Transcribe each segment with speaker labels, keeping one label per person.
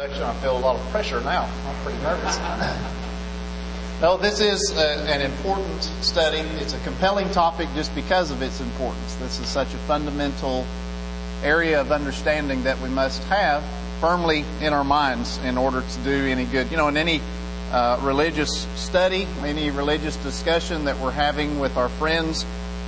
Speaker 1: I feel a lot of pressure now. I'm pretty nervous. No, this is an important study. It's a compelling topic just because of its importance. This is such a fundamental area of understanding that we must have firmly in our minds in order to do any good. You know, in any religious study, any religious discussion that we're having with our friends,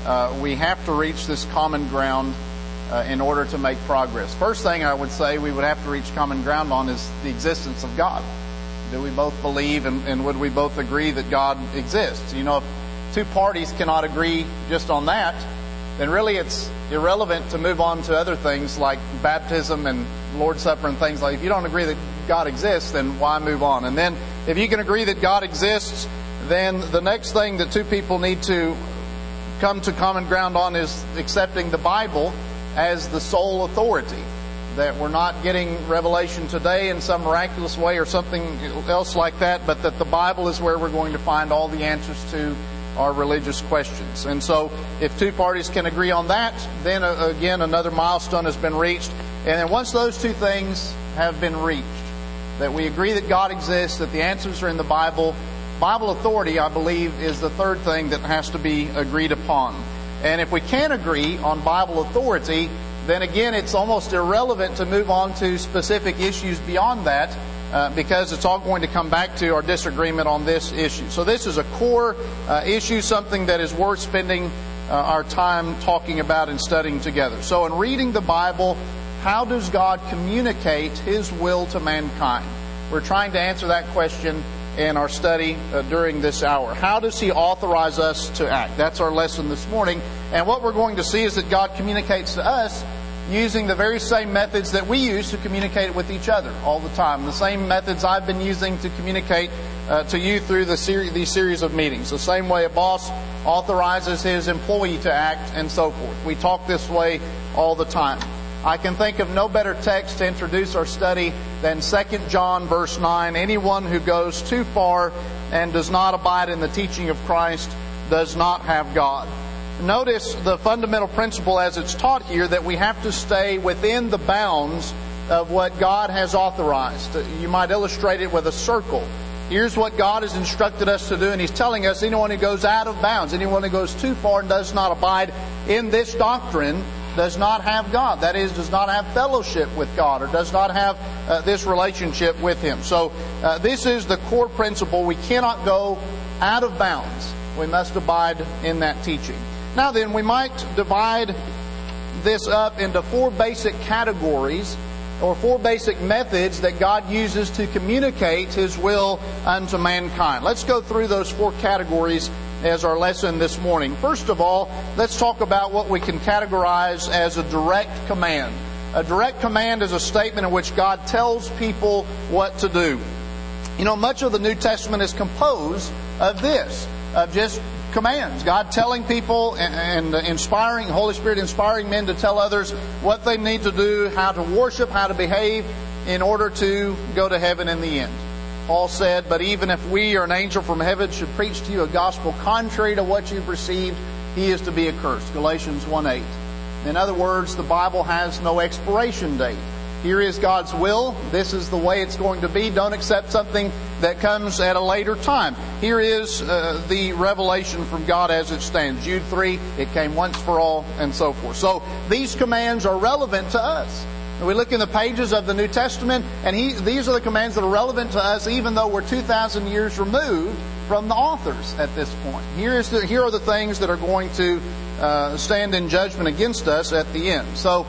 Speaker 1: we have to reach this common ground in order to make progress. First thing I would say we would have to reach common ground on is the existence of God. Do we both believe and would we both agree that God exists? You know, if two parties cannot agree just on that, then really it's irrelevant to move on to other things like baptism and Lord's Supper and things like. If you don't agree that God exists, then why move on? And then if you can agree that God exists, then the next thing that two people need to come to common ground on is accepting the Bible as the sole authority. That we're not getting revelation today in some miraculous way or something else like that, but that the Bible is where we're going to find all the answers to our religious questions. And so if two parties can agree on that, then again another milestone has been reached. And then once those two things have been reached, that we agree that God exists, that the answers are in the Bible, Bible authority, I believe, is the third thing that has to be agreed upon. And if we can't agree on Bible authority, then again it's almost irrelevant to move on to specific issues beyond that because it's all going to come back to our disagreement on this issue. So this is a core issue, something that is worth spending our time talking about and studying together. So in reading the Bible, how does God communicate His will to mankind? We're trying to answer that question in our study during this hour. How does He authorize us to act? That's our lesson this morning. And what we're going to see is that God communicates to us using the very same methods that we use to communicate with each other all the time. The same methods I've been using to communicate to you through these series of meetings. The same way a boss authorizes his employee to act and so forth. We talk this way all the time. I can think of no better text to introduce our study than 2 John verse 9. Anyone who goes too far and does not abide in the teaching of Christ does not have God. Notice the fundamental principle as it's taught here that we have to stay within the bounds of what God has authorized. You might illustrate it with a circle. Here's what God has instructed us to do, and He's telling us anyone who goes out of bounds, anyone who goes too far and does not abide in this doctrine does not have God. That is, does not have fellowship with God or does not have this relationship with Him. So this is the core principle. We cannot go out of bounds. We must abide in that teaching. Now then, we might divide this up into four basic categories or four basic methods that God uses to communicate His will unto mankind. Let's go through those four categories as our lesson this morning. First of all, let's talk about what we can categorize as a direct command. A direct command is a statement in which God tells people what to do. You know, much of the New Testament is composed of this, of just commands. God telling people and inspiring, Holy Spirit inspiring men to tell others what they need to do, how to worship, how to behave in order to go to heaven in the end. Paul said, but even if we or an angel from heaven should preach to you a gospel contrary to what you've received, he is to be accursed. Galatians 1:8. In other words, the Bible has no expiration date. Here is God's will. This is the way it's going to be. Don't accept something that comes at a later time. Here is the revelation from God as it stands. Jude 3, it came once for all, and so forth. So these commands are relevant to us. We look in the pages of the New Testament, and these are the commands that are relevant to us even though we're 2,000 years removed from the authors at this point. Here are the things that are going to stand in judgment against us at the end. So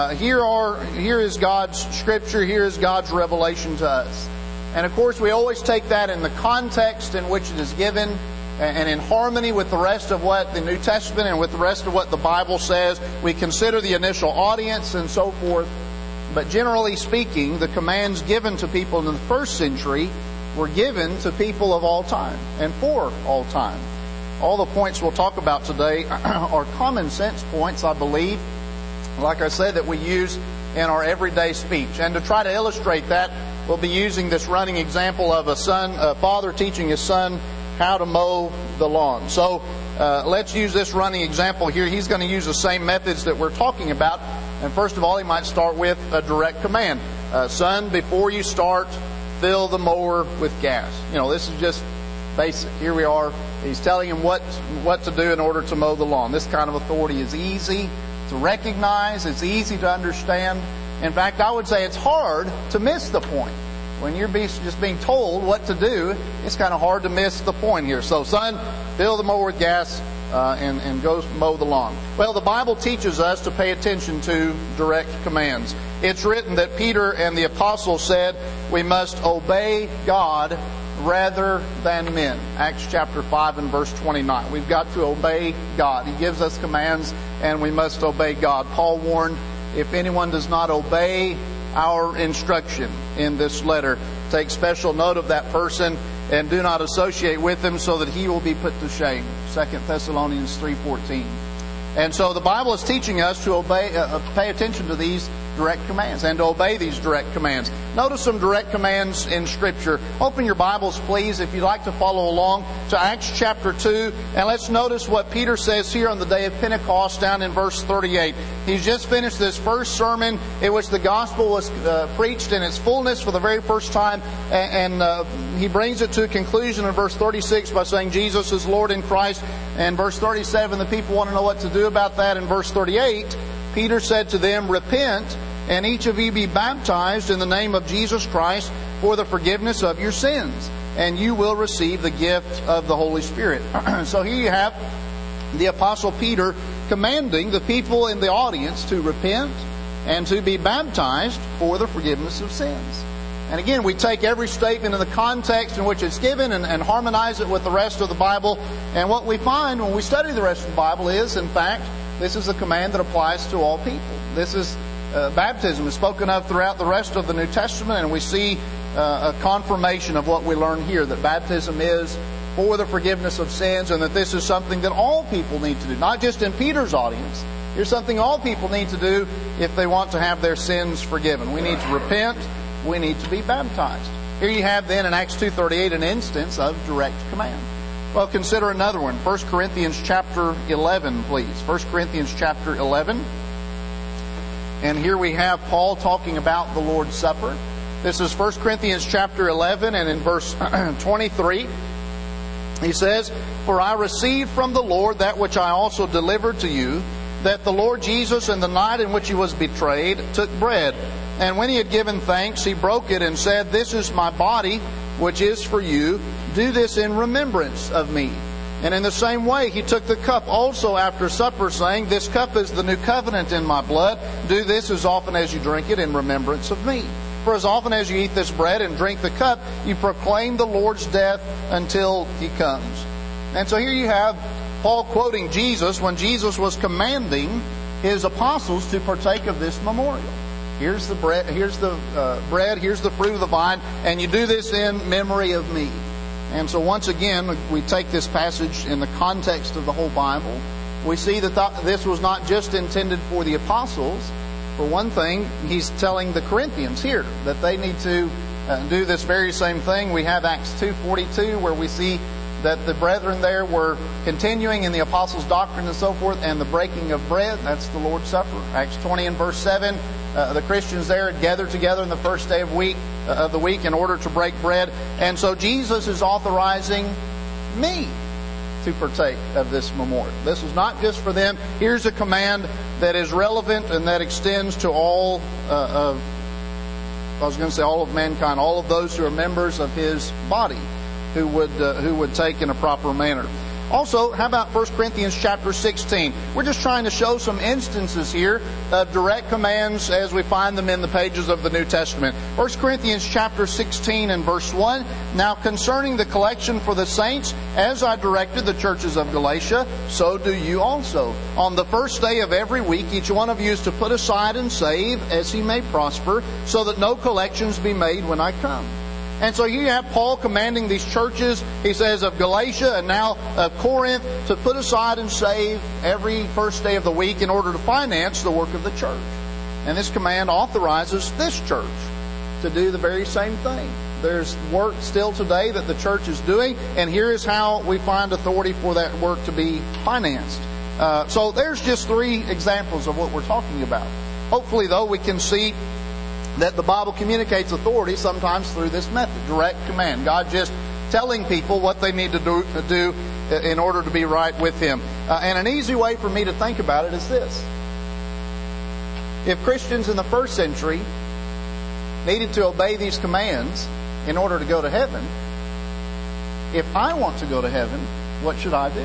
Speaker 1: here is God's Scripture, here is God's revelation to us. And of course we always take that in the context in which it is given and in harmony with the rest of what the New Testament and with the rest of what the Bible says. We consider the initial audience and so forth. But generally speaking, the commands given to people in the first century were given to people of all time and for all time. All the points we'll talk about today are common sense points, I believe, like I said, that we use in our everyday speech. And to try to illustrate that, we'll be using this running example of a father teaching his son how to mow the lawn. So let's use this running example here. He's going to use the same methods that we're talking about. And first of all, he might start with a direct command. son, before you start, fill the mower with gas. This is just basic. Here we are. He's telling him what to do in order to mow the lawn. This kind of authority is easy to recognize. It's easy to understand. In fact, I would say it's hard to miss the point. When you're just being told what to do, it's kind of hard to miss the point here. So, son, fill the mower with gas and go mow the lawn. Well, the Bible teaches us to pay attention to direct commands. It's written that Peter and the apostles said we must obey God rather than men. Acts chapter 5 and verse 29. We've got to obey God. He gives us commands and we must obey God. Paul warned, if anyone does not obey our instruction in this letter, take special note of that person and do not associate with him so that he will be put to shame. 2 Thessalonians 3:14. And so the Bible is teaching us to pay attention to these direct commands and to obey these direct commands. Notice some direct commands in Scripture. Open your Bibles, please, if you'd like to follow along, to Acts chapter 2. And let's notice what Peter says here on the day of Pentecost down in verse 38. He's just finished this first sermon in which the gospel was preached in its fullness for the very first time. And he brings it to a conclusion in verse 36 by saying Jesus is Lord in Christ. And verse 37, the people want to know what to do about that. In verse 38, Peter said to them, repent, and each of you be baptized in the name of Jesus Christ for the forgiveness of your sins, and you will receive the gift of the Holy Spirit. So here you have the Apostle Peter commanding the people in the audience to repent and to be baptized for the forgiveness of sins. And again, we take every statement in the context in which it's given and harmonize it with the rest of the Bible. And what we find when we study the rest of the Bible is, in fact, this is a command that applies to all people. This is baptism is spoken of throughout the rest of the New Testament, and we see a confirmation of what we learn here, that baptism is for the forgiveness of sins, and that this is something that all people need to do, not just in Peter's audience. Here's something all people need to do if they want to have their sins forgiven. We need to repent. We need to be baptized. Here you have then in Acts 2:38 an instance of direct command. Well, consider another one. 1 Corinthians chapter 11, please. 1 Corinthians chapter 11. And here we have Paul talking about the Lord's Supper. This is 1 Corinthians chapter 11, and in verse 23, he says, for I received from the Lord that which I also delivered to you, that the Lord Jesus, in the night in which he was betrayed, took bread. And when he had given thanks, he broke it and said, this is my body, which is for you. Do this in remembrance of me. And in the same way, he took the cup also after supper, saying, this cup is the new covenant in my blood. Do this as often as you drink it in remembrance of me. For as often as you eat this bread and drink the cup, you proclaim the Lord's death until he comes. And so here you have Paul quoting Jesus when Jesus was commanding his apostles to partake of this memorial. Here's the bread, here's the fruit of the vine, and you do this in memory of me. And so once again, we take this passage in the context of the whole Bible. We see that this was not just intended for the apostles. For one thing, he's telling the Corinthians here that they need to do this very same thing. We have Acts 2:42 where we see that the brethren there were continuing in the apostles' doctrine and so forth, and the breaking of bread, that's the Lord's Supper. Acts 20 and verse 7, the Christians there gathered together on the first day of the week in order to break bread. And so Jesus is authorizing me to partake of this memorial. This is not just for them. Here's a command that is relevant and that extends to all of mankind, all of those who are members of his body, who would take in a proper manner. Also, how about 1 Corinthians chapter 16? We're just trying to show some instances here of direct commands as we find them in the pages of the New Testament. 1 Corinthians chapter 16 and verse 1. Now concerning the collection for the saints, as I directed the churches of Galatia, so do you also. On the first day of every week, each one of you is to put aside and save as he may prosper, so that no collections be made when I come. And so you have Paul commanding these churches, he says, of Galatia and now of Corinth, to put aside and save every first day of the week in order to finance the work of the church. And this command authorizes this church to do the very same thing. There's work still today that the church is doing, and here is how we find authority for that work to be financed. So there's just 3 examples of what we're talking about. Hopefully, though, we can see that the Bible communicates authority sometimes through this method, direct command. God just telling people what they need to do in order to be right with Him. And an easy way for me to think about it is this. If Christians in the first century needed to obey these commands in order to go to heaven, if I want to go to heaven, what should I do?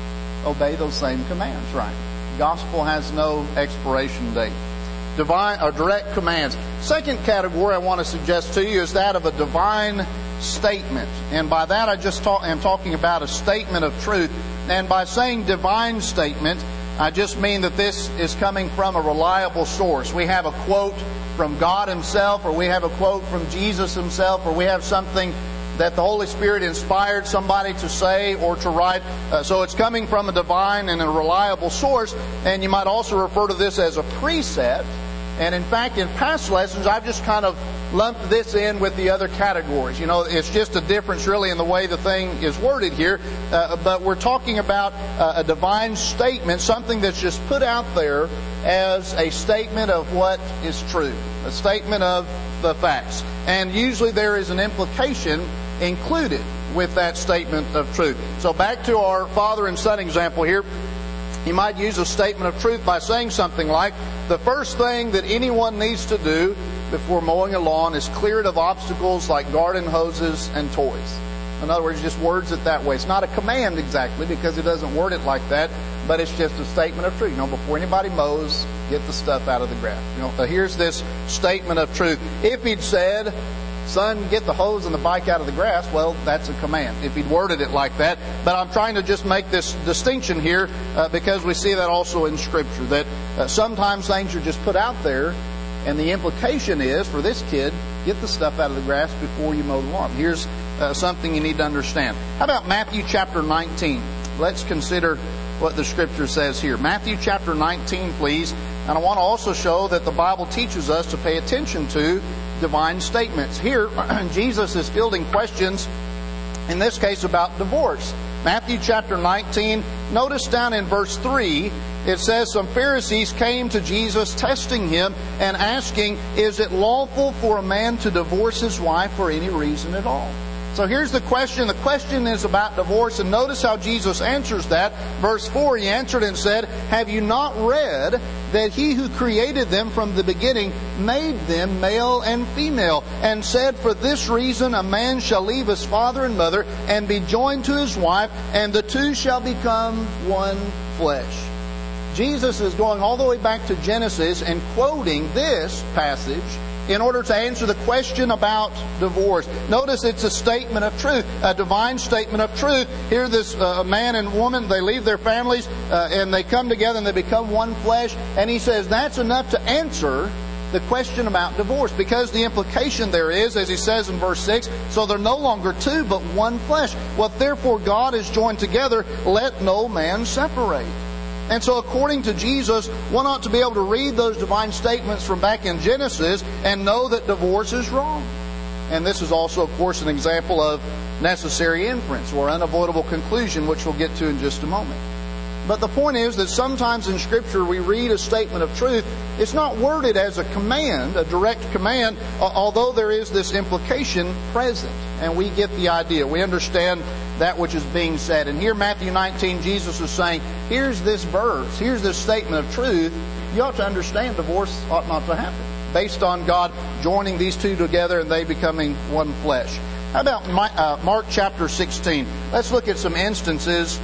Speaker 1: Obey those same commands, right? Gospel has no expiration date. Divine or direct commands. Second category I want to suggest to you is that of a divine statement. And by that I just am talking about a statement of truth. And by saying divine statement, I just mean that this is coming from a reliable source. We have a quote from God Himself, or we have a quote from Jesus Himself, or we have something that the Holy Spirit inspired somebody to say or to write. So it's coming from a divine and a reliable source. And you might also refer to this as a precept. And in fact, in past lessons, I've just kind of lumped this in with the other categories. You know, it's just a difference really in the way the thing is worded here. But we're talking about a divine statement, something that's just put out there as a statement of what is true, a statement of the facts. And usually there is an implication included with that statement of truth. So back to our father and son example here. You might use a statement of truth by saying something like, the first thing that anyone needs to do before mowing a lawn is clear it of obstacles like garden hoses and toys. In other words, just words it that way. It's not a command exactly because it doesn't word it like that, but it's just a statement of truth. You know, before anybody mows, get the stuff out of the grass. You know, here's this statement of truth. If He'd said, son, get the hose and the bike out of the grass, well, that's a command, if He'd worded it like that. But I'm trying to just make this distinction here because we see that also in Scripture, that sometimes things are just put out there, and the implication is, for this kid, get the stuff out of the grass before you mow the lawn. Here's something you need to understand. How about Matthew chapter 19? Let's consider what the Scripture says here. Matthew chapter 19, please. And I want to also show that the Bible teaches us to pay attention to divine statements. Here, Jesus is fielding questions, in this case about divorce. Matthew chapter 19, notice down in verse 3, it says, some Pharisees came to Jesus testing Him and asking, is it lawful for a man to divorce his wife for any reason at all? So here's the question. The question is about divorce, and notice how Jesus answers that. Verse 4, He answered and said, have you not read that He who created them from the beginning made them male and female, and said, for this reason a man shall leave his father and mother and be joined to his wife, and the two shall become one flesh. Jesus is going all the way back to Genesis and quoting this passage in order to answer the question about divorce. Notice it's a statement of truth, a divine statement of truth. Here this man and woman, they leave their families and they come together and they become one flesh. And He says that's enough to answer the question about divorce, because the implication there is, as He says in verse 6, so they're no longer two but one flesh. What therefore God has joined together, let no man separate. And so according to Jesus, one ought to be able to read those divine statements from back in Genesis and know that divorce is wrong. And this is also, of course, an example of necessary inference or unavoidable conclusion, which we'll get to in just a moment. But the point is that sometimes in Scripture we read a statement of truth. It's not worded as a command, a direct command, although there is this implication present. And we get the idea. We understand that which is being said. And here, Matthew 19, Jesus is saying, here's this verse, here's this statement of truth. You ought to understand divorce ought not to happen, based on God joining these two together and they becoming one flesh. How about Mark chapter 16? Let's look at some instances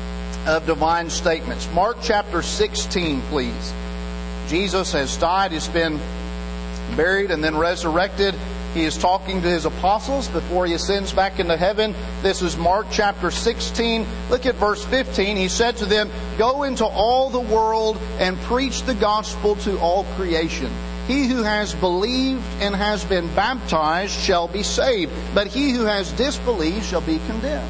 Speaker 1: of divine statements. Mark chapter 16, please. Jesus has died, He's been buried and then resurrected. He is talking to His apostles before He ascends back into heaven. This is Mark chapter 16. Look at verse 15. He said to them, go into all the world and preach the gospel to all creation. He who has believed and has been baptized shall be saved, but he who has disbelieved shall be condemned.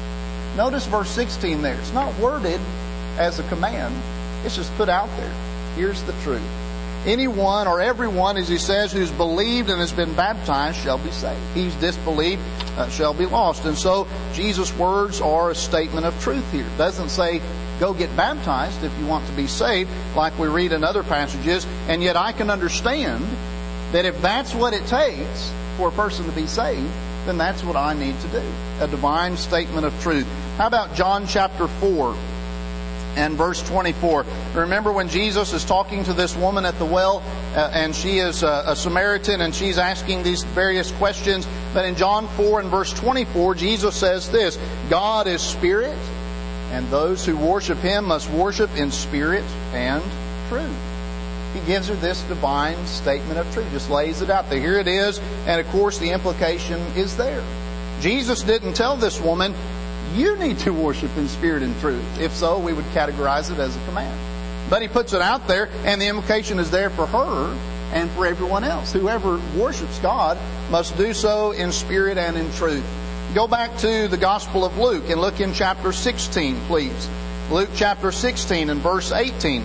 Speaker 1: Notice verse 16 there. It's not worded as a command. It's just put out there. Here's the truth. Anyone or everyone, as He says, who's believed and has been baptized shall be saved. He's disbelieved shall be lost. And so Jesus' words are a statement of truth here. It doesn't say go get baptized if you want to be saved, like we read in other passages. And yet I can understand that if that's what it takes for a person to be saved, then that's what I need to do. A divine statement of truth. How about John chapter 4 and verse 24? Remember when Jesus is talking to this woman at the well, and she is a Samaritan, and she's asking these various questions. But in John 4 and verse 24, Jesus says this, God is spirit, and those who worship Him must worship in spirit and truth. He gives her this divine statement of truth. Just lays it out there. Here it is. And of course the implication is there. Jesus didn't tell this woman, you need to worship in spirit and truth. If so, we would categorize it as a command. But He puts it out there, and the implication is there for her and for everyone else. Whoever worships God must do so in spirit and in truth. Go back to the Gospel of Luke and look in chapter 16, please. Luke chapter 16 and verse 18.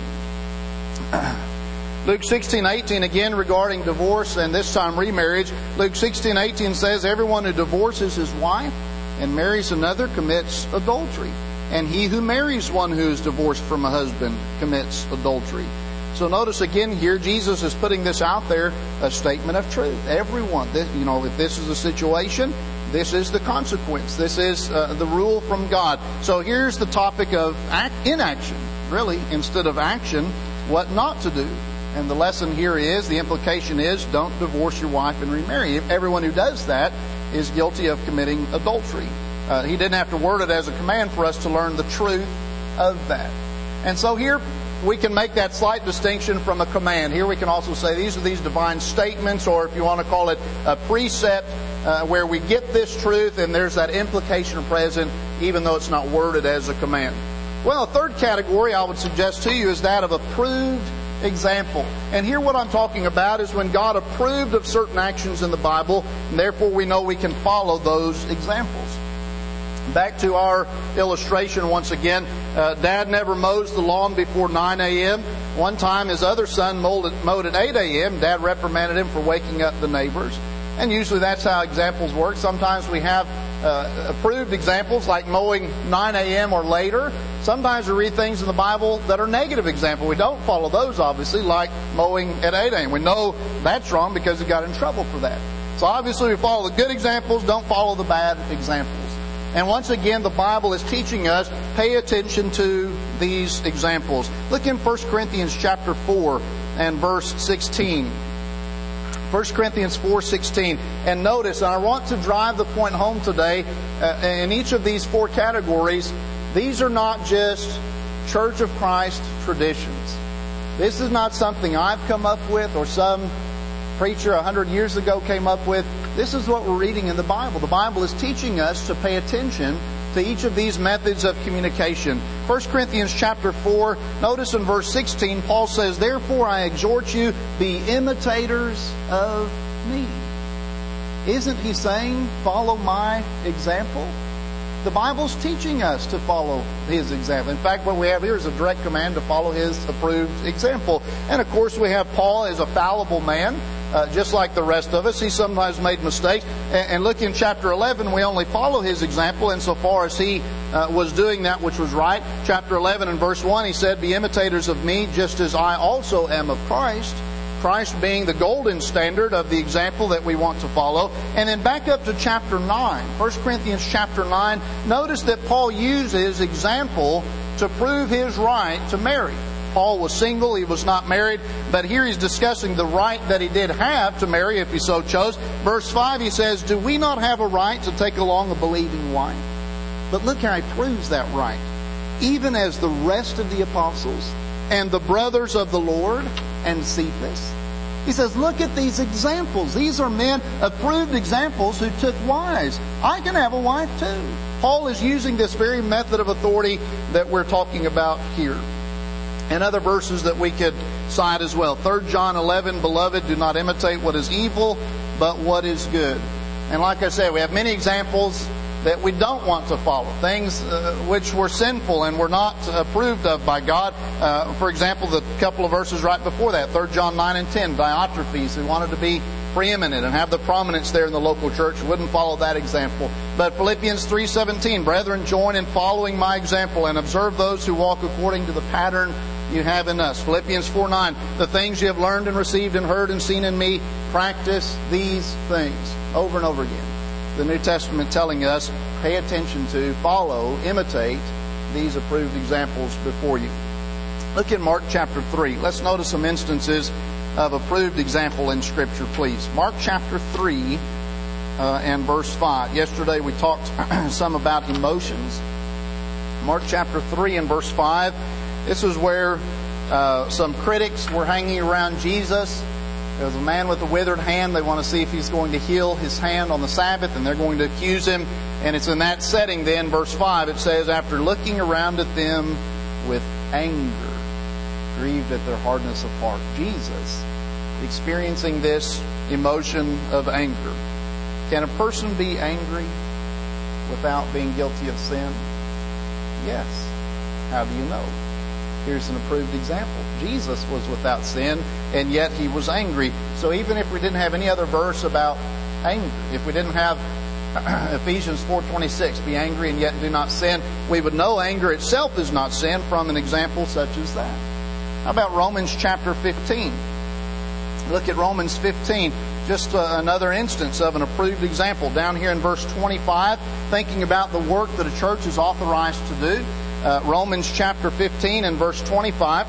Speaker 1: Luke 16:18 again regarding divorce, and this time remarriage. Luke 16:18 says, everyone who divorces his wife and marries another commits adultery. And he who marries one who is divorced from a husband commits adultery. So notice again here, Jesus is putting this out there, a statement of truth. Everyone, if this is the situation, this is the consequence. This is the rule from God. So here's the topic of inaction, really, instead of action, what not to do. And the lesson here is, the implication is, don't divorce your wife and remarry. Everyone who does that is guilty of committing adultery. He didn't have to word it as a command for us to learn the truth of that. And so here we can make that slight distinction from a command. Here we can also say these are these divine statements, or if you want to call it a precept, where we get this truth and there's that implication present, even though it's not worded as a command. Well, a third category I would suggest to you is that of approved example. And here what I'm talking about is when God approved of certain actions in the Bible, and therefore we know we can follow those examples. Back to our illustration once again. Dad never mows the lawn before 9 a.m. One time his other son mowed at 8 a.m. Dad reprimanded him for waking up the neighbors. And usually that's how examples work. Sometimes we have approved examples like mowing 9 a.m. or later. Sometimes we read things in the Bible that are negative examples. We don't follow those, obviously, like mowing at 8 a.m. We know that's wrong because he got in trouble for that. So obviously we follow the good examples, don't follow the bad examples. And once again, the Bible is teaching us, pay attention to these examples. Look in 1 Corinthians chapter 4 and verse 16. 1 Corinthians 4:16. And notice, and I want to drive the point home today, in each of these four categories, these are not just Church of Christ traditions. This is not something I've come up with or some preacher 100 years ago came up with. This is what we're reading in the Bible. The Bible is teaching us to pay attention to each of these methods of communication. 1 Corinthians chapter 4, notice in verse 16, Paul says, therefore I exhort you, be imitators of me. Isn't he saying, follow my example? The Bible's teaching us to follow his example. In fact, what we have here is a direct command to follow his approved example. And of course we have Paul as a fallible man. Just like the rest of us, he sometimes made mistakes. And look in chapter 11, we only follow his example insofar as he was doing that which was right. Chapter 11 and verse 1, he said, be imitators of me just as I also am of Christ. Christ being the golden standard of the example that we want to follow. And then back up to chapter 9, 1 Corinthians chapter 9, notice that Paul uses example to prove his right to marry. Paul was single, he was not married, but here he's discussing the right that he did have to marry if he so chose. Verse 5, he says, do we not have a right to take along a believing wife? But look how he proves that right. Even as the rest of the apostles and the brothers of the Lord and Cephas. He says, look at these examples. These are men, approved examples who took wives. I can have a wife too. Paul is using this very method of authority that we're talking about here. And other verses that we could cite as well. 3 John 11, beloved, do not imitate what is evil, but what is good. And like I said, we have many examples that we don't want to follow. Things which were sinful and were not approved of by God. For example, the couple of verses right before that, 3 John 9 and 10, Diotrephes, who wanted to be preeminent and have the prominence there in the local church, wouldn't follow that example. But Philippians 3:17, brethren, join in following my example and observe those who walk according to the pattern you have in us. Philippians 4:9, the things you have learned and received and heard and seen in me, practice these things. Over and over again. The New Testament telling us, pay attention to, follow, imitate these approved examples before you. Look in Mark chapter 3. Let's notice some instances of approved example in Scripture, please. Mark chapter 3 and verse 5. Yesterday we talked some about emotions. Mark chapter 3 and verse 5. This is where some critics were hanging around Jesus. There was a man with a withered hand. They want to see if he's going to heal his hand on the Sabbath, and they're going to accuse him. And it's in that setting then, verse 5, it says, after looking around at them with anger, grieved at their hardness of heart. Jesus experiencing this emotion of anger. Can a person be angry without being guilty of sin? Yes. How do you know? Here's an approved example. Jesus was without sin, and yet He was angry. So even if we didn't have any other verse about anger, if we didn't have Ephesians 4:26, be angry and yet do not sin, we would know anger itself is not sin from an example such as that. How about Romans chapter 15? Look at Romans 15. Just another instance of an approved example. Down here in verse 25, thinking about the work that a church is authorized to do. Romans chapter 15 and verse 25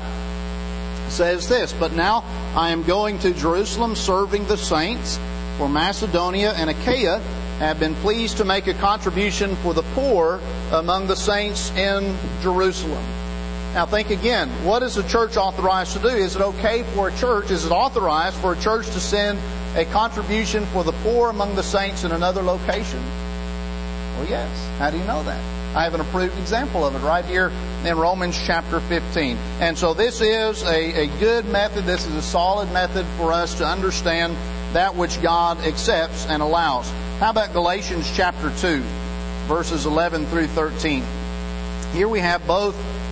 Speaker 1: says this, but now I am going to Jerusalem serving the saints, for Macedonia and Achaia have been pleased to make a contribution for the poor among the saints in Jerusalem. Now think again, what is a church authorized to do? Is it okay for a church, is it authorized for a church to send a contribution for the poor among the saints in another location? Well, yes. How do you know that? I have an approved example of it right here in Romans chapter 15. And so this is a good method. This is a solid method for us to understand that which God accepts and allows. How about Galatians chapter 2, verses 11 through 13? Here we have both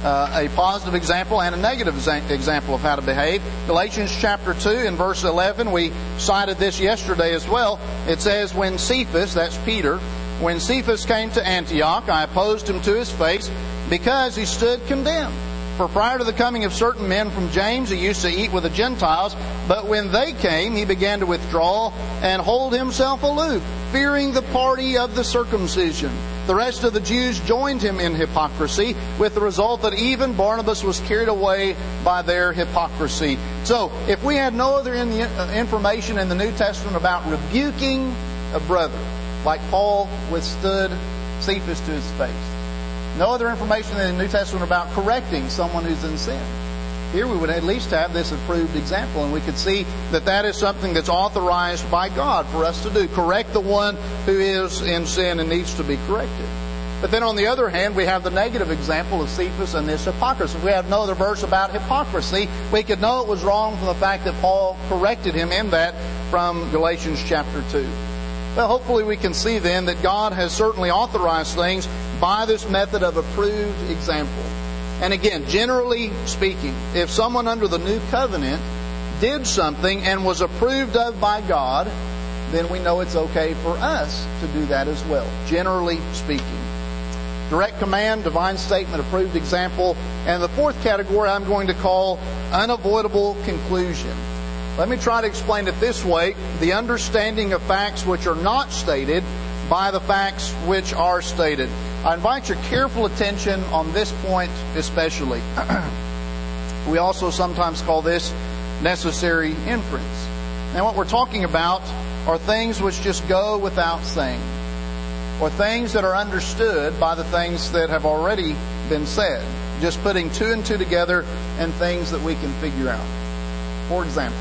Speaker 1: a positive example and a negative example of how to behave. Galatians chapter 2 and verse 11, we cited this yesterday as well. It says, when Cephas, that's Peter, when Cephas came to Antioch, I opposed him to his face because he stood condemned. For prior to the coming of certain men from James, he used to eat with the Gentiles, but when they came, he began to withdraw and hold himself aloof, fearing the party of the circumcision. The rest of the Jews joined him in hypocrisy, with the result that even Barnabas was carried away by their hypocrisy. So, if we had no other information in the New Testament about rebuking a brother, like Paul withstood Cephas to his face, no other information in the New Testament about correcting someone who's in sin, here we would at least have this approved example, and we could see that that is something that's authorized by God for us to do. Correct the one who is in sin and needs to be corrected. But then on the other hand, we have the negative example of Cephas and this hypocrisy. If we have no other verse about hypocrisy, we could know it was wrong from the fact that Paul corrected him in that from Galatians chapter 2. Well, hopefully we can see then that God has certainly authorized things by this method of approved example. And again, generally speaking, if someone under the new covenant did something and was approved of by God, then we know it's okay for us to do that as well, generally speaking. Direct command, divine statement, approved example. And the fourth category I'm going to call unavoidable conclusion. Let me try to explain it this way. The understanding of facts which are not stated by the facts which are stated. I invite your careful attention on this point especially. We also sometimes call this necessary inference. Now what we're talking about are things which just go without saying, or things that are understood by the things that have already been said. Just putting two and two together and things that we can figure out. For example,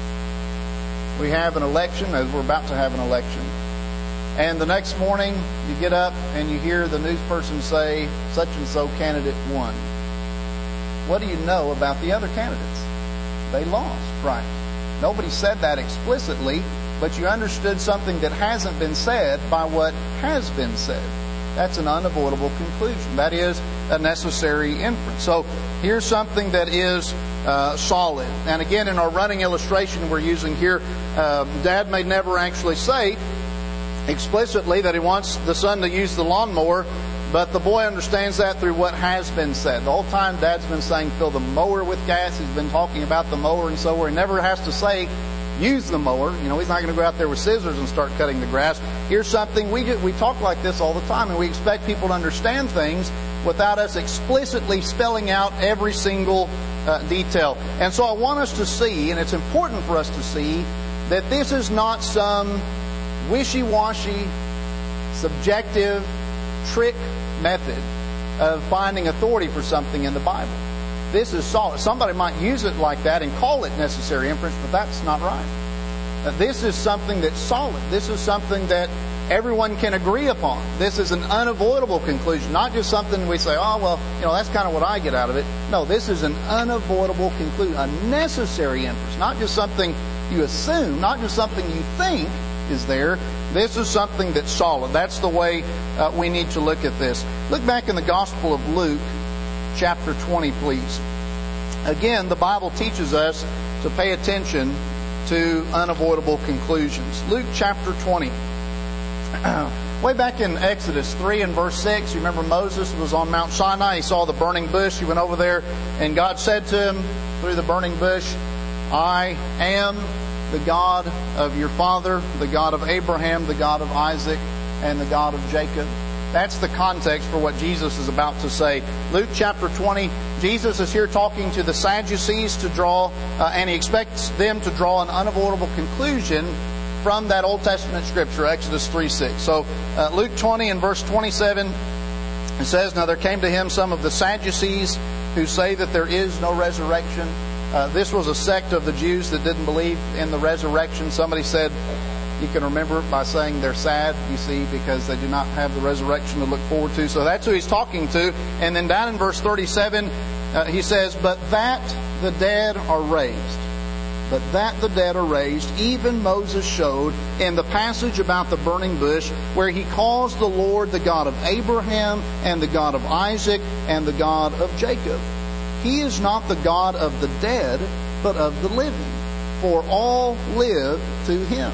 Speaker 1: we have an election, as we're about to have an election. And the next morning, you get up and you hear the news person say, such and so candidate won. What do you know about the other candidates? They lost, right? Nobody said that explicitly, but you understood something that hasn't been said by what has been said. That's an unavoidable conclusion. That is a necessary inference. So here's something that is solid. And again, in our running illustration we're using here, Dad may never actually say explicitly that he wants the son to use the lawnmower, But the boy understands that through what has been said. The whole time Dad's been saying, fill the mower with gas. He's been talking about the mower and so on. He never has to say, use the mower. You know, he's not going to go out there with scissors and start cutting the grass. Here's something, we talk like this all the time, and we expect people to understand things without us explicitly spelling out every single detail. And so I want us to see, and it's important for us to see, that this is not some wishy-washy, subjective trick method of finding authority for something in the Bible. This is solid. Somebody might use it like that and call it necessary inference, but that's not right. This is something that's solid. This is something that everyone can agree upon. This is an unavoidable conclusion, not just something we say, oh, well, you know, that's kind of what I get out of it. No, this is an unavoidable conclusion, a necessary inference, not just something you assume, not just something you think is there. This is something that's solid. That's the way we need to look at this. Look back in the Gospel of Luke, chapter 20, please. Again, the Bible teaches us to pay attention to unavoidable conclusions. Luke chapter 20. Way back in Exodus 3 and verse 6, you remember Moses was on Mount Sinai. He saw the burning bush. He went over there, and God said to him through the burning bush, I am the God of your father, the God of Abraham, the God of Isaac, and the God of Jacob. That's the context for what Jesus is about to say. Luke chapter 20, Jesus is here talking to the Sadducees to draw, and he expects them to draw an unavoidable conclusion from that Old Testament scripture, Exodus 3:6. So Luke 20 and verse 27, it says, Now there came to him some of the Sadducees who say that there is no resurrection. This was a sect of the Jews that didn't believe in the resurrection. Somebody said, you can remember it by saying they're sad, you see, because they do not have the resurrection to look forward to. So that's who he's talking to. And then down in verse 37, he says, But that the dead are raised. But that the dead are raised, even Moses showed in the passage about the burning bush, where he calls the Lord the God of Abraham and the God of Isaac and the God of Jacob. He is not the God of the dead, but of the living, for all live to him.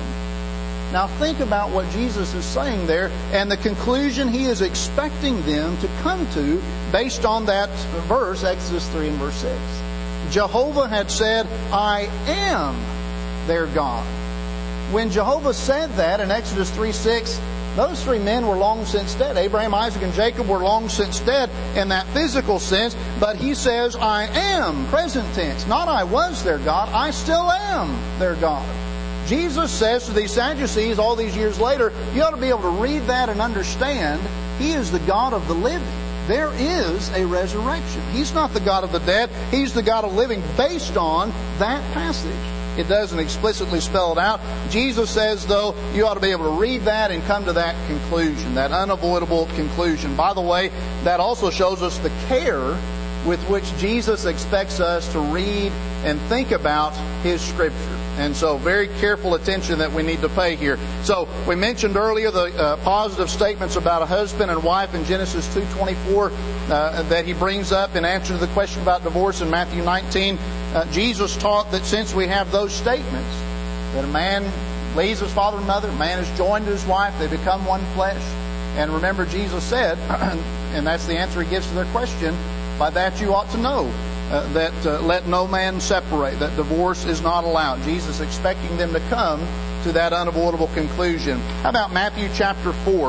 Speaker 1: Now think about what Jesus is saying there and the conclusion he is expecting them to come to based on that verse, Exodus 3 and verse 6. Jehovah had said, I am their God. When Jehovah said that in Exodus 3:6, those three men were long since dead. Abraham, Isaac, and Jacob were long since dead in that physical sense. But he says, I am, present tense. Not I was their God, I still am their God. Jesus says to these Sadducees all these years later, you ought to be able to read that and understand He is the God of the living. There is a resurrection. He's not the God of the dead. He's the God of living based on that passage. It doesn't explicitly spell it out. Jesus says, though, you ought to be able to read that and come to that conclusion, that unavoidable conclusion. By the way, that also shows us the care with which Jesus expects us to read and think about His Scripture. And so very careful attention that we need to pay here. So we mentioned earlier the positive statements about a husband and wife in Genesis 2:24 that he brings up in answer to the question about divorce in Matthew 19. Jesus taught that since we have those statements, that a man leaves his father and mother, a man is joined to his wife, they become one flesh. And remember, Jesus said, and that's the answer He gives to their question, by that you ought to know that let no man separate, that divorce is not allowed. Jesus expecting them to come to that unavoidable conclusion. How about Matthew chapter 4?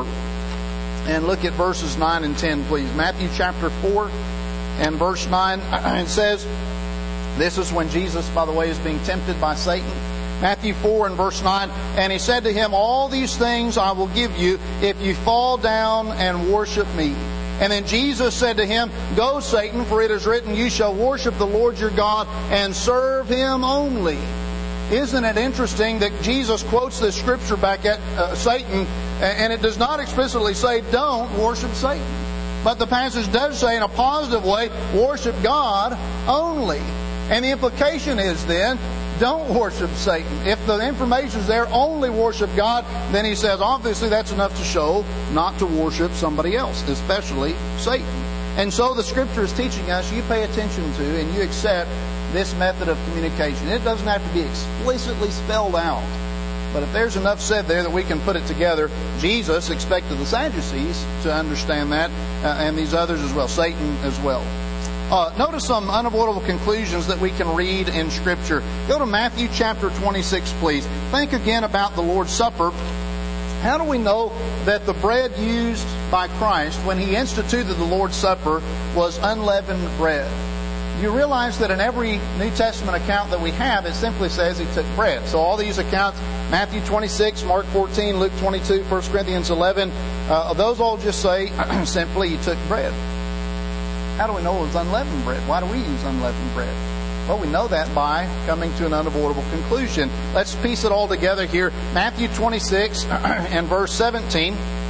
Speaker 1: And look at verses 9 and 10, please. Matthew chapter 4 and verse 9, it says, this is when Jesus, by the way, is being tempted by Satan. Matthew 4 and verse 9, and He said to him, all these things I will give you if you fall down and worship me. And then Jesus said to him, go, Satan, for it is written, you shall worship the Lord your God and serve Him only. Isn't it interesting that Jesus quotes this scripture back at Satan, and it does not explicitly say, don't worship Satan. But the passage does say in a positive way, worship God only. And the implication is then, don't worship Satan. If the information is there, only worship God, then He says, obviously that's enough to show not to worship somebody else, especially Satan. And so the Scripture is teaching us, you pay attention to and you accept this method of communication. It doesn't have to be explicitly spelled out. But if there's enough said there that we can put it together, Jesus expected the Sadducees to understand that, and these others as well, Satan as well. Notice some unavoidable conclusions that we can read in Scripture. Go to Matthew chapter 26, please. Think again about the Lord's Supper. How do we know that the bread used by Christ when He instituted the Lord's Supper was unleavened bread? You realize that in every New Testament account that we have, it simply says He took bread. So all these accounts, Matthew 26, Mark 14, Luke 22, 1 Corinthians 11, those all just say simply He took bread. How do we know it was unleavened bread? Why do we use unleavened bread? Well, we know that by coming to an unavoidable conclusion. Let's piece it all together here. Matthew 26 and verse 17,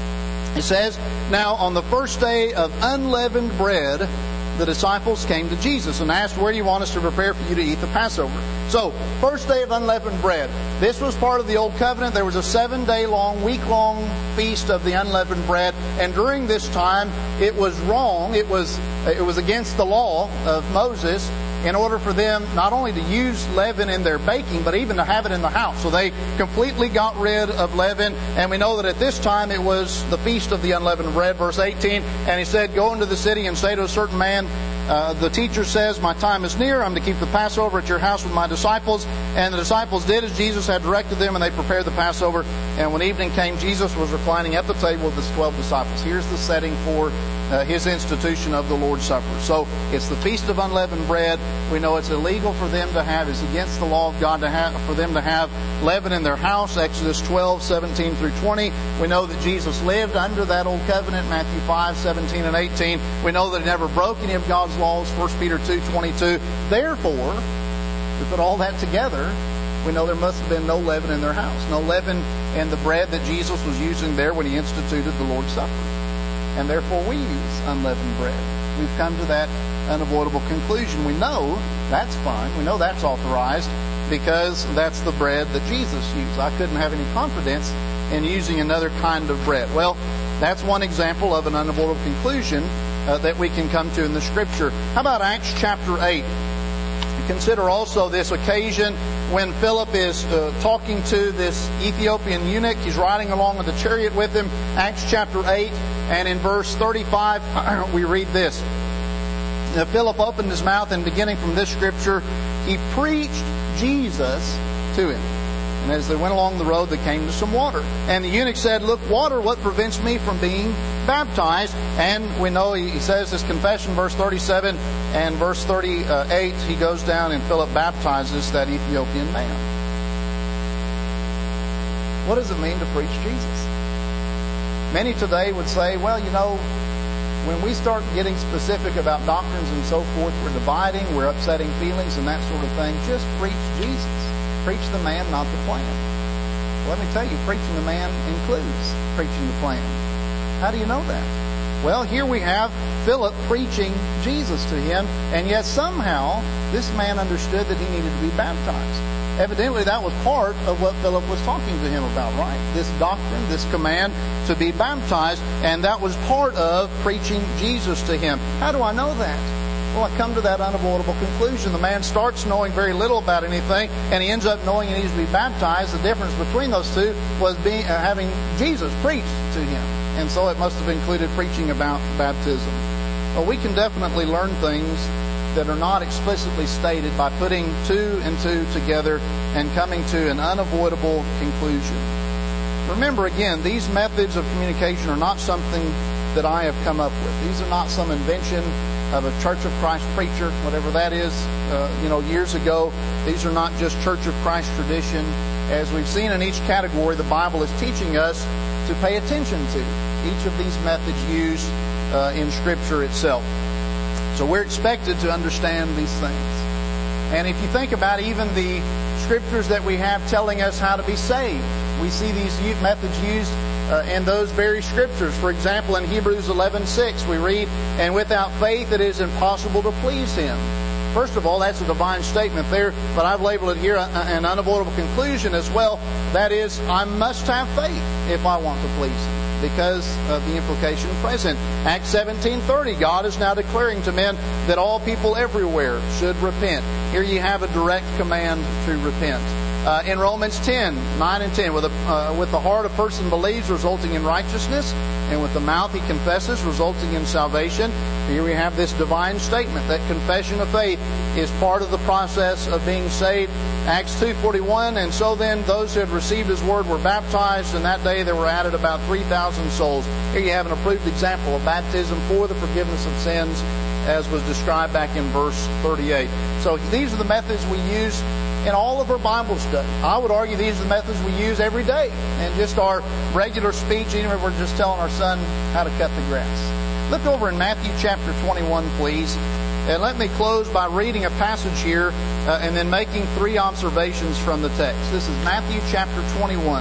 Speaker 1: it says, "Now on the first day of unleavened bread, the disciples came to Jesus and asked, 'Where do you want us to prepare for you to eat the Passover?'" So, first day of unleavened bread. This was part of the Old Covenant. There was a 7-day-long, week-long feast of the unleavened bread. And during this time, it was wrong. It was against the law of Moses in order for them not only to use leaven in their baking, but even to have it in the house. So they completely got rid of leaven. And we know that at this time it was the feast of the unleavened bread. Verse 18, "And He said, 'Go into the city and say to a certain man, the teacher says, my time is near. I'm to keep the Passover at your house with my disciples.' And the disciples did as Jesus had directed them, and they prepared the Passover. And when evening came, Jesus was reclining at the table with His 12 disciples." Here's the setting for His institution of the Lord's Supper. So it's the Feast of Unleavened Bread. We know it's illegal for them to have, it's against the law of God for them to have leaven in their house. Exodus 12, 17 through 20. We know that Jesus lived under that old covenant, Matthew 5, 17 and 18. We know that He never broke any of God's laws, 1 Peter 2, 22. Therefore, we put all that together, we know there must have been no leaven in their house. No leaven in the bread that Jesus was using there when He instituted the Lord's Supper. And therefore we use unleavened bread. We've come to that unavoidable conclusion. We know that's fine. We know that's authorized because that's the bread that Jesus used. I couldn't have any confidence in using another kind of bread. Well, that's one example of an unavoidable conclusion that we can come to in the Scripture. How about Acts chapter 8? Consider also this occasion when Philip is talking to this Ethiopian eunuch. He's riding along with the chariot with him. Acts chapter 8 and in verse 35 we read this. Philip opened his mouth, and beginning from this scripture, he preached Jesus to him. And as they went along the road, they came to some water. And the eunuch said, "Look, water, what prevents me from being baptized?" And we know he says his confession, verse 37 and verse 38, he goes down and Philip baptizes that Ethiopian man. What does it mean to preach Jesus? Many today would say, well, when we start getting specific about doctrines and so forth, we're dividing, we're upsetting feelings and that sort of thing. Just preach Jesus. Preach the man, not the plan. Well, let me tell you, preaching the man includes preaching the plan. How do you know that? Well, here we have Philip preaching Jesus to him, and yet somehow this man understood that he needed to be baptized. Evidently, that was part of what Philip was talking to him about, right? This doctrine, this command to be baptized, and that was part of preaching Jesus to him. How do I know that? Well, I come to that unavoidable conclusion. The man starts knowing very little about anything, and he ends up knowing he needs to be baptized. The difference between those two was having Jesus preached to him. And so it must have included preaching about baptism. Well, we can definitely learn things that are not explicitly stated by putting two and two together and coming to an unavoidable conclusion. Remember again, these methods of communication are not something that I have come up with. These are not some invention of a Church of Christ preacher, whatever that is, years ago. These are not just Church of Christ tradition. As we've seen in each category, the Bible is teaching us to pay attention to each of these methods used in Scripture itself. So we're expected to understand these things. And if you think about even the Scriptures that we have telling us how to be saved, we see these methods used in those very Scriptures. For example, in Hebrews 11:6 we read, "And without faith it is impossible to please Him." First of all, that's a divine statement there, but I've labeled it here an unavoidable conclusion as well. That is, I must have faith if I want to please Him, because of the implication present. Acts 17:30, God is now declaring to men that all people everywhere should repent. Here you have a direct command to repent. In Romans 10, 9 and 10, with the heart a person believes, resulting in righteousness, and with the mouth he confesses, resulting in salvation. Here we have this divine statement that confession of faith is part of the process of being saved. Acts 2:41, and so then those who had received His word were baptized, and that day there were added about 3,000 souls. Here you have an approved example of baptism for the forgiveness of sins, as was described back in verse 38. So these are the methods we use in all of our Bible study. I would argue these are the methods we use every day in just our regular speech, even if we're just telling our son how to cut the grass. Look over in Matthew chapter 21, please. And let me close by reading a passage here and then making 3 observations from the text. This is Matthew chapter 21.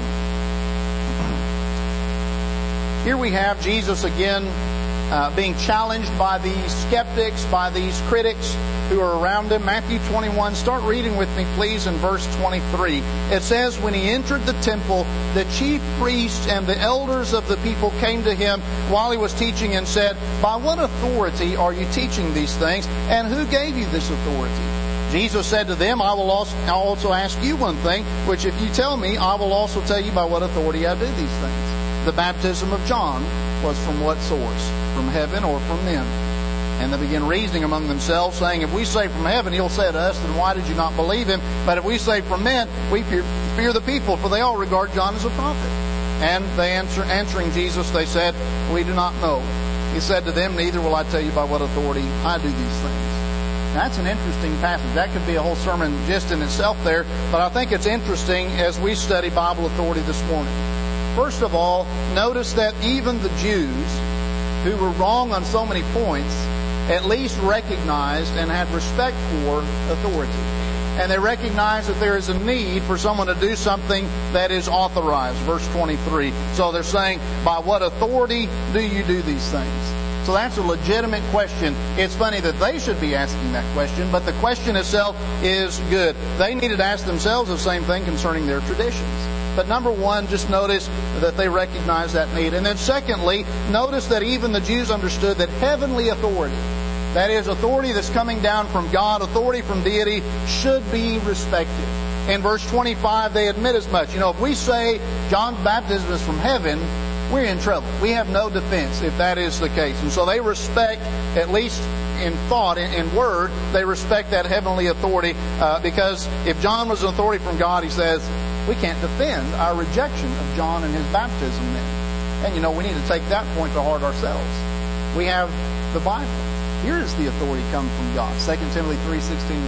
Speaker 1: Here we have Jesus again being challenged by these skeptics, by these critics who are around him. Matthew 21, start reading with me please in verse 23. It says, when he entered the temple, the chief priests and the elders of the people came to him while he was teaching and said, by what authority are you teaching these things, and who gave you this authority? Jesus said to them, I'll also ask you one thing, which if you tell me, I will also tell you by what authority I do these things. The baptism of John was from what source? From heaven or from men? And they begin reasoning among themselves, saying, if we say from heaven, he'll say to us, then why did you not believe him? But if we say from men, we fear the people, for they all regard John as a prophet. And they answering Jesus, they said, we do not know. He said to them, neither will I tell you by what authority I do these things. That's an interesting passage. That could be a whole sermon just in itself there, but I think it's interesting as we study Bible authority this morning. First of all, notice that even the Jews, who were wrong on so many points, at least recognized and had respect for authority. And they recognize that there is a need for someone to do something that is authorized. Verse 23. So they're saying, by what authority do you do these things? So that's a legitimate question. It's funny that they should be asking that question, but the question itself is good. They needed to ask themselves the same thing concerning their traditions. But number one, just notice that they recognize that need. And then secondly, notice that even the Jews understood that heavenly authority, that is, authority that's coming down from God, authority from deity, should be respected. In verse 25, they admit as much. If we say John's baptism is from heaven, we're in trouble. We have no defense if that is the case. And so they respect, at least in thought, in word, they respect that heavenly authority because if John was an authority from God, he says, we can't defend our rejection of John and his baptism then. And we need to take that point to heart ourselves. We have the Bible. Here is the authority come from God. 2 Timothy 3:16 and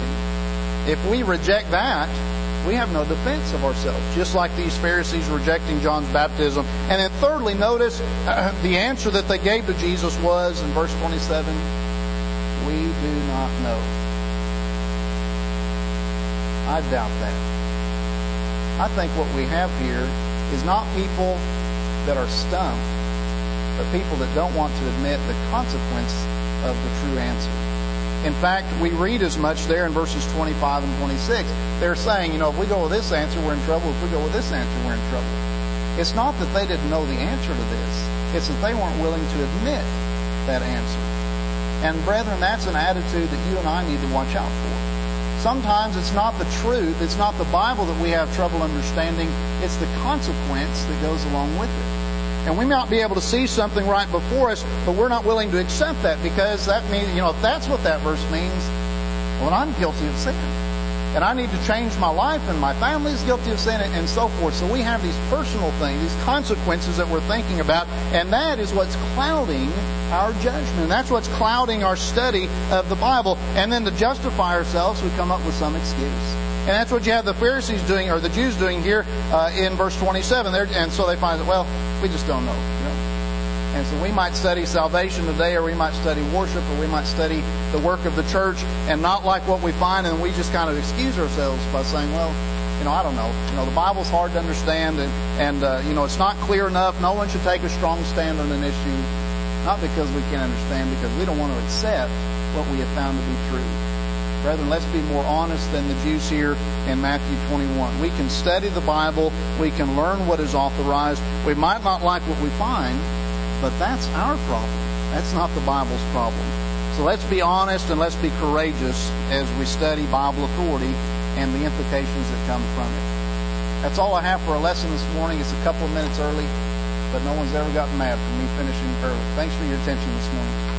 Speaker 1: 17. If we reject that, we have no defense of ourselves, just like these Pharisees rejecting John's baptism. And then thirdly, notice the answer that they gave to Jesus was, in verse 27, we do not know. I doubt that. I think what we have here is not people that are stumped, but people that don't want to admit the consequence of the true answer. In fact, we read as much there in verses 25 and 26. They're saying, if we go with this answer, we're in trouble. If we go with this answer, we're in trouble. It's not that they didn't know the answer to this. It's that they weren't willing to admit that answer. And brethren, that's an attitude that you and I need to watch out for. Sometimes it's not the truth, it's not the Bible that we have trouble understanding, it's the consequence that goes along with it. And we might be able to see something right before us, but we're not willing to accept that because that means, if that's what that verse means, well, I'm guilty of sin. And I need to change my life, and my family is guilty of sin, and so forth. So we have these personal things, these consequences that we're thinking about, and that is what's clouding our judgment. That's what's clouding our study of the Bible. And then to justify ourselves, we come up with some excuse. And that's what you have the Pharisees doing, or the Jews doing here in verse 27. And so they find that, well, we just don't know. And so we might study salvation today, or we might study worship, or we might study the work of the church and not like what we find, and we just kind of excuse ourselves by saying, well, I don't know. The Bible's hard to understand, and it's not clear enough. No one should take a strong stand on an issue, not because we can't understand, because we don't want to accept what we have found to be true. Brethren, let's be more honest than the Jews here in Matthew 21. We can study the Bible. We can learn what is authorized. We might not like what we find, but that's our problem. That's not the Bible's problem. So let's be honest and let's be courageous as we study Bible authority and the implications that come from it. That's all I have for a lesson this morning. It's a couple of minutes early, but no one's ever gotten mad for me finishing early. Thanks for your attention this morning.